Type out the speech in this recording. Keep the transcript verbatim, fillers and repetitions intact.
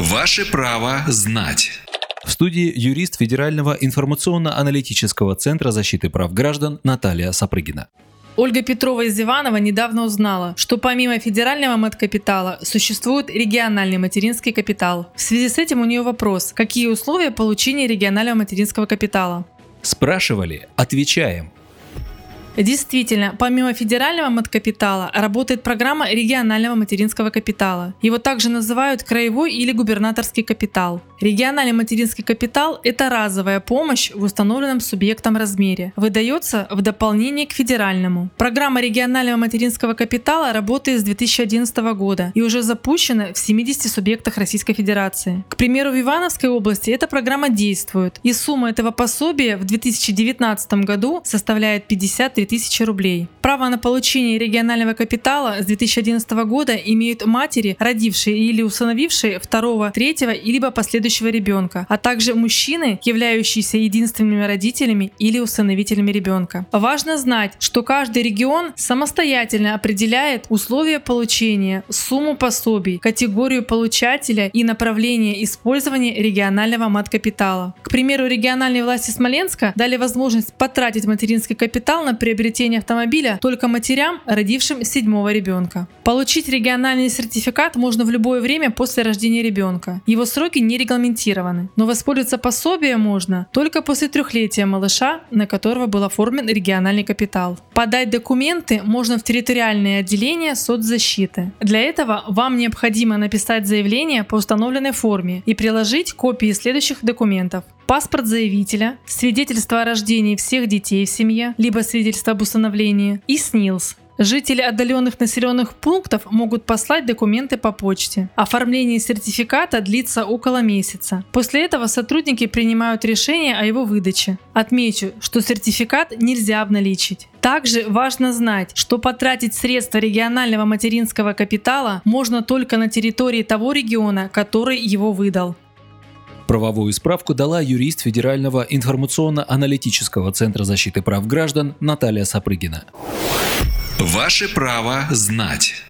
Ваше право знать. В студии юрист Федерального информационно-аналитического центра защиты прав граждан Наталья Сапрыгина. Ольга Петрова из Иваново недавно узнала, что помимо федерального маткапитала существует региональный материнский капитал. В связи с этим у нее вопрос: какие условия получения регионального материнского капитала? Спрашивали, отвечаем. Действительно, помимо федерального маткапитала работает программа регионального материнского капитала. Его также называют краевой или губернаторский капитал. Региональный материнский капитал – это разовая помощь в установленном субъектом размере. Выдается в дополнение к федеральному. Программа регионального материнского капитала работает с две тысячи одиннадцатого года и уже запущена в семидесяти субъектах Российской Федерации. К примеру, в Ивановской области эта программа действует, и сумма этого пособия в две тысячи девятнадцатом году составляет пятьдесят три тысячи рублей. Право на получение регионального капитала с две тысячи одиннадцатого года имеют матери, родившие или усыновившие второго, третьего либо последующего ребенка, а также мужчины, являющиеся единственными родителями или усыновителями ребенка. Важно знать, что каждый регион самостоятельно определяет условия получения, сумму пособий, категорию получателя и направление использования регионального маткапитала. К примеру, региональные власти Смоленска дали возможность потратить материнский капитал на приобретение автомобиля только матерям, родившим седьмого ребенка. Получить региональный сертификат можно в любое время после рождения ребенка. Его сроки не регламентированы, но воспользоваться пособием можно только после трехлетия малыша, на которого был оформлен региональный капитал. Подать документы можно в территориальное отделение соцзащиты. Для этого вам необходимо написать заявление по установленной форме и приложить копии следующих документов: паспорт заявителя, свидетельство о рождении всех детей в семье, либо свидетельство об усыновлении, и СНИЛС. Жители отдаленных населенных пунктов могут послать документы по почте. Оформление сертификата длится около месяца. После этого сотрудники принимают решение о его выдаче. Отмечу, что сертификат нельзя обналичить. Также важно знать, что потратить средства регионального материнского капитала можно только на территории того региона, который его выдал. Правовую справку дала юрист Федерального информационно-аналитического центра защиты прав граждан Наталья Сапрыгина. Ваше право знать.